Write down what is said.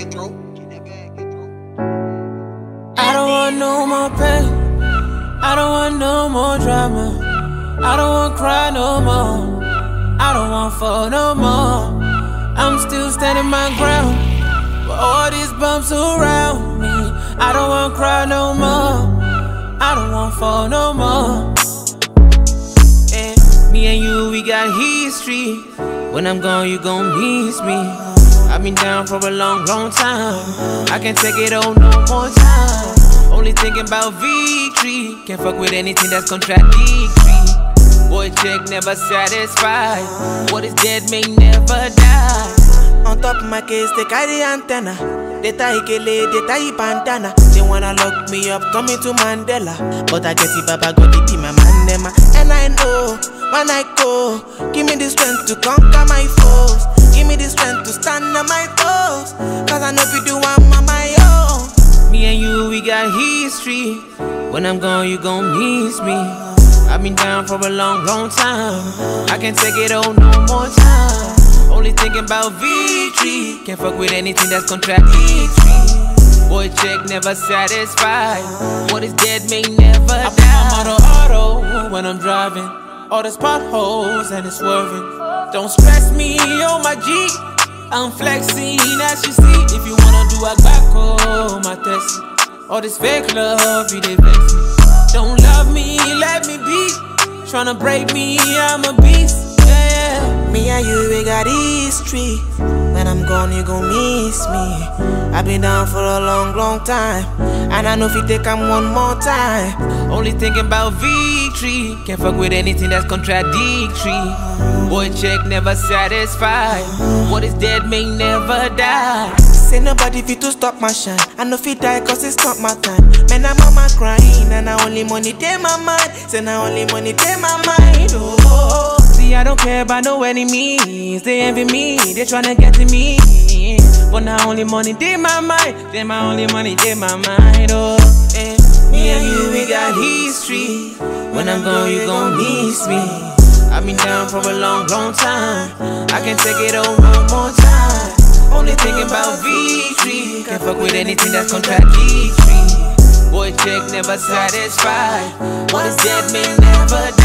get through. I don't want no more pain. I don't want no more drama. I don't want cry no more. I don't want fall no more. I'm still standing my ground. But all these bumps around me, I don't want cry no more. I don't want fall no more. And me and you, we got history. When I'm gone, you gon' miss me. I've been down for a long, long time. I can't take it on no more time. Only thinking about victory. Can't fuck with anything that's contradictory. Boy check never satisfied. What is dead may never die. On top of my case, they carry antenna. They tie kele, they tie bandana. They wanna lock me up, coming to Mandela. But I get it, Baba God, it be my man, them. And I know, when I go, give me the strength to conquer my foes. Give me the strength to stand on my toes. Cause I know if you do, I'm on my own. Me and you, we got history. When I'm gone, you gon' miss me. I've been down for a long, long time. I can't take it on no more time. Only thinking about victory. Can't fuck with anything that's contradictory. Boy check never satisfied. What is dead may never die. I put my auto when I'm driving. All these potholes and it's swerving. Don't stress me on my G. I'm flexing as you see. If you wanna do a back my test. All this fake love, you they vex me. Don't love me, let me be. Tryna break me, I'm a beast. Yeah. Me and you, we got history. When I'm gone, you gon' miss me. I've been down for a long, long time. And I know if you take them one more time. Only thinking about victory. Can't fuck with anything that's contradictory. Boy check never satisfied. What is dead may never die. Say nobody fit to stop my shine. I know fit die cause it's not my time. Man, I'm mama crying. And I only money take my mind. Say now only money take my mind. Oh. See, I don't care about no enemies. They envy me, they tryna get to me. But now only money take my mind. Then my only money take my mind. Oh, and me and you, we got history. When I'm gone, you gon' miss me. I've been down for a long, long time. I can't take it on one more time. Only thinking about victory. Can't fuck with anything that's contradictory. Boy check never satisfied. What is dead may never die.